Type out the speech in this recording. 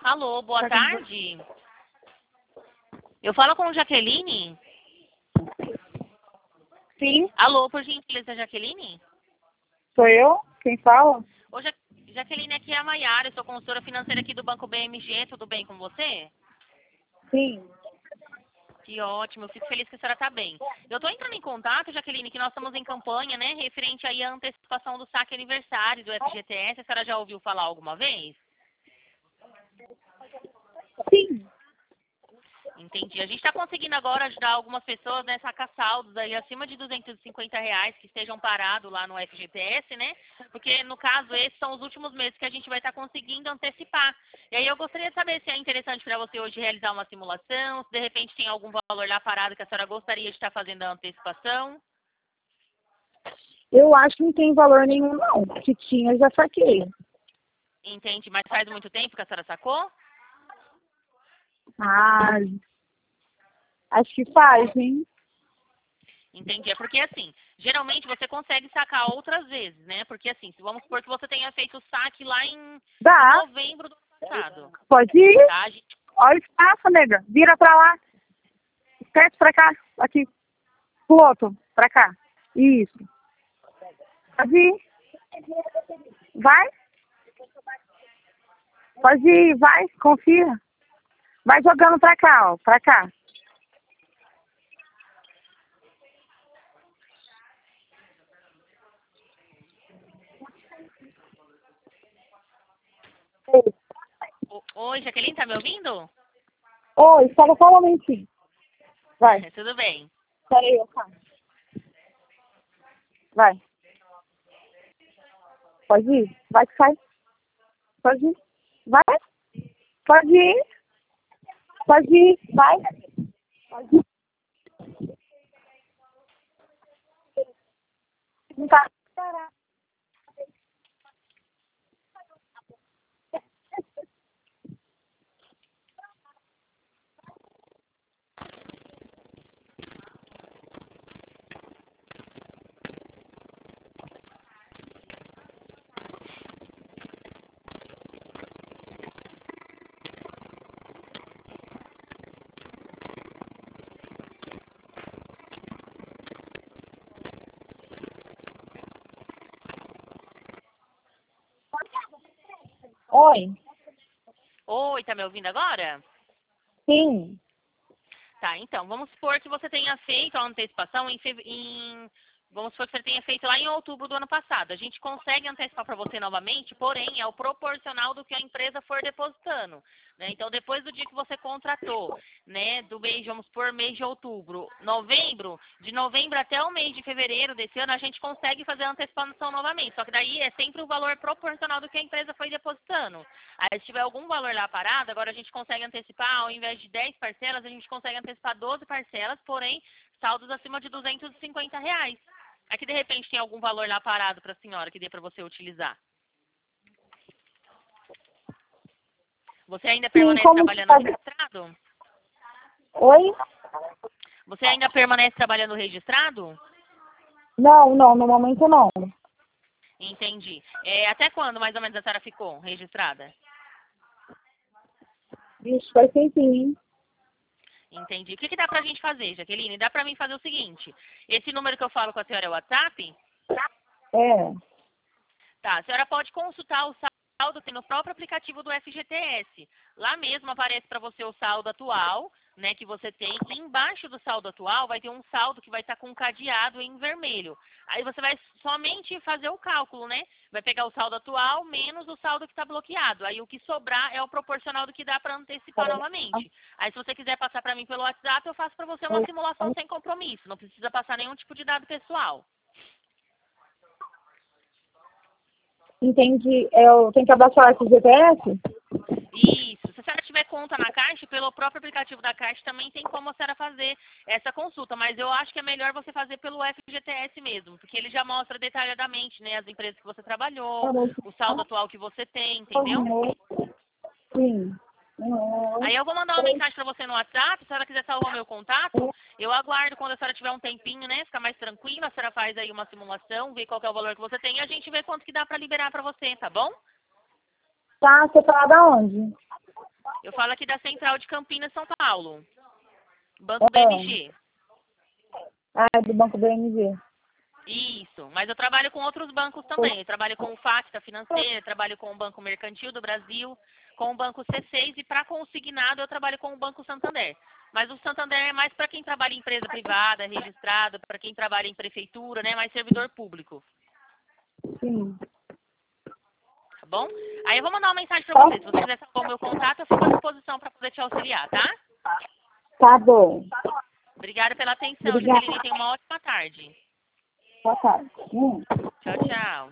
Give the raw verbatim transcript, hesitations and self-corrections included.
Alô, boa tarde. Eu falo com Jaqueline? Sim, Alô, por gentileza, Jaqueline? sou eu. Quem fala? Ô, Ja- Jaqueline, aqui é a Maiara, eu sou consultora financeira aqui do Banco B M G, tudo bem com você? Sim. Que ótimo, eu fico feliz que a senhora está bem. Eu estou entrando em contato, Jaqueline, que nós estamos em campanha, né, referente aí à antecipação do saque aniversário do F G T S. A senhora já ouviu falar alguma vez? Sim. Entendi. A gente está conseguindo agora ajudar algumas pessoas, né, sacar saldos aí acima de duzentos e cinquenta reais que estejam parados lá no F G T S, né? Porque, no caso, esses são os últimos meses que a gente vai estar conseguindo antecipar. E aí eu gostaria de saber se é interessante para você hoje realizar uma simulação, se de repente tem algum valor lá parado que a senhora gostaria de estar fazendo a antecipação. Eu acho que não tem valor nenhum, não. Se tinha, eu já saquei. Entende? Mas faz muito tempo que a senhora sacou? Ah, acho que faz, hein? Entendi. É porque, assim, geralmente você consegue sacar outras vezes, né? Porque, assim, se vamos supor que você tenha feito o saque lá em, em Dá. novembro do ano passado, Pode ir. tá? A gente- Olha o espaço, nega. Vira pra lá. Esquece pra cá. Aqui. Pro outro. Pra cá. Isso. Pode ir. Vai. Pode ir. Vai. Confia. Vai jogando pra cá, ó. Pra cá. O- Oi, Jaqueline, tá me ouvindo? Oi, espera só um momentinho. Vai. Tudo bem. Espera aí, tá. Vai. Pode ir. Vai que sai. Pode ir. Vai. Pode ir. Pode ir. Vai. Pode ir. Não tá. Oi. Oi, tá me ouvindo agora? Sim. Tá, então, vamos supor que você tenha feito a antecipação em, feve- em- vamos supor que você tenha feito lá em outubro do ano passado. A gente consegue antecipar para você novamente, porém, é o proporcional do que a empresa for depositando, né? Então, depois do dia que você contratou, né, do mês, vamos supor, mês de outubro, novembro, de novembro até o mês de fevereiro desse ano, a gente consegue fazer a antecipação novamente. Só que daí é sempre o valor proporcional do que a empresa foi depositando. Aí, se tiver algum valor lá parado, agora a gente consegue antecipar, ao invés de dez parcelas, a gente consegue antecipar doze parcelas, porém, saldos acima de duzentos e cinquenta reais. Aqui, de repente, tem algum valor lá parado para a senhora que dê para você utilizar. Você ainda Sim, permanece como que trabalhando faz? registrado? Oi? Você ainda permanece trabalhando registrado? Não, não, no momento não. Entendi. É, até quando, mais ou menos, a senhora ficou registrada? Isso faz tempinho, hein? Entendi. O que, que dá pra gente fazer, Jaqueline? Dá pra mim fazer o seguinte. Esse número que eu falo com a senhora é o WhatsApp? É. Tá, a senhora pode consultar o saldo tem no próprio aplicativo do F G T S. Lá mesmo aparece para você o saldo atual, né, que você tem, e embaixo do saldo atual vai ter um saldo que vai estar com um cadeado em vermelho. Aí você vai somente fazer o cálculo, né? Vai pegar o saldo atual menos o saldo que está bloqueado. Aí o que sobrar é o proporcional do que dá para antecipar novamente. Aí se você quiser passar para mim pelo WhatsApp, eu faço para você uma simulação sem compromisso. Não precisa passar nenhum tipo de dado pessoal. Entendi. Eu tenho que abaixar esse G P S? Isso. Se a senhora tiver conta na Caixa, pelo próprio aplicativo da Caixa também tem como a senhora fazer essa consulta. Mas eu acho que é melhor você fazer pelo F G T S mesmo, porque ele já mostra detalhadamente, né, as empresas que você trabalhou, o saldo atual que você tem, entendeu? Sim. Aí eu vou mandar uma mensagem para você no WhatsApp, se a senhora quiser salvar meu contato, eu aguardo quando a senhora tiver um tempinho, né, ficar mais tranquila, a senhora faz aí uma simulação, vê qual que é o valor que você tem e a gente vê quanto que dá para liberar para você, tá bom? Tá, você fala da onde? Eu falo aqui da Central de Campinas, São Paulo. Banco B M G. Ah, é do Banco B M G. Isso, mas eu trabalho com outros bancos também. Eu trabalho com o Facta Financeira, trabalho com o Banco Mercantil do Brasil, com o Banco C seis e para consignado eu trabalho com o Banco Santander. Mas o Santander é mais para quem trabalha em empresa privada, registrado, para quem trabalha em prefeitura, né? Mais servidor público. Sim. Tá bom? Aí eu vou mandar uma mensagem para você. Se você quiser saber o meu contato, eu fico à disposição para poder te auxiliar, tá? Tá bom. Obrigada pela atenção, Obrigada. Juscelino. Tenha uma ótima tarde. Boa tarde. Hum. Tchau, tchau.